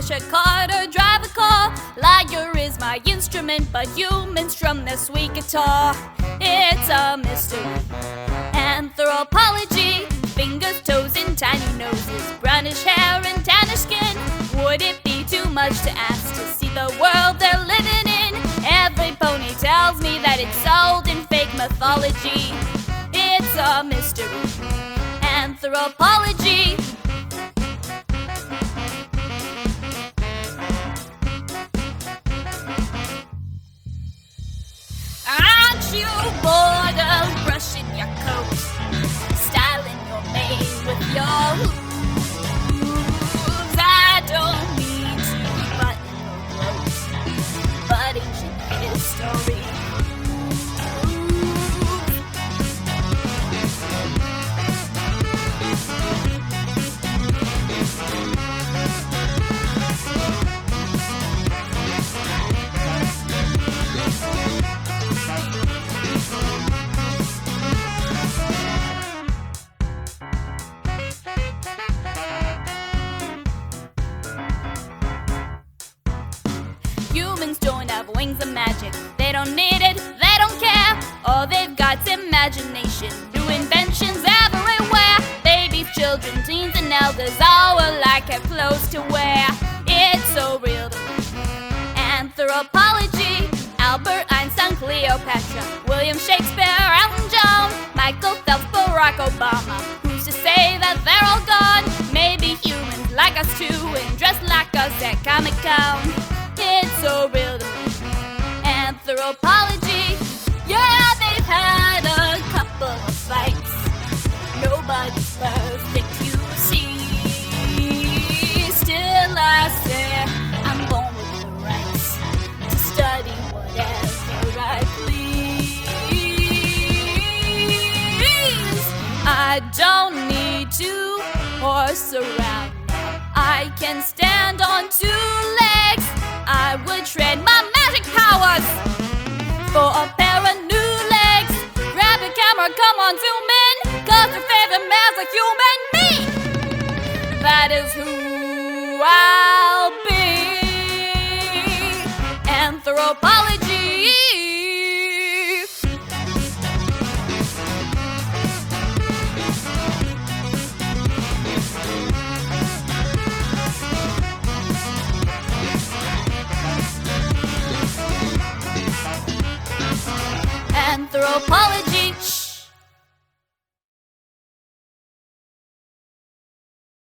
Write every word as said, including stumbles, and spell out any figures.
push a cart or drive a car. Lyre is my instrument, but humans strum their sweet guitar. It's a mystery. Anthropology, fingers, toes, and tiny noses, brownish hair and tannish skin. Would it be too much to ask to see the world they're living in? Every pony tells me that it's sold in fake mythology. It's a mystery. Anthropology. Aren't you bored of brushing your coat, styling your mane with your hooves? I don't mean to button your clothes, but ancient history. Humans don't have wings of magic. They don't need it, they don't care. All they've got's imagination. New inventions everywhere. Babies, children, teens, and elders all alike have clothes to wear. It's so real to me. Anthropology. Albert Einstein, Cleopatra, William Shakespeare, Elton John, Michael Phelps, Barack Obama. Who's to say that they're all gone? Maybe humans like us too, and dress like us at Comic-Con. It's so real to me. Anthropology. Yeah, they've had a couple of fights. Nobody's perfect, you see. Still I say I'm born with the rights to study whatever I please. I don't need to horse around. I can stand on two legs. I would trade my magic powers for a pair of new legs. Grab your camera, come on, zoom in, 'cause your favorite man's a human me. That is who I'll be. Anthropology. Anthropology.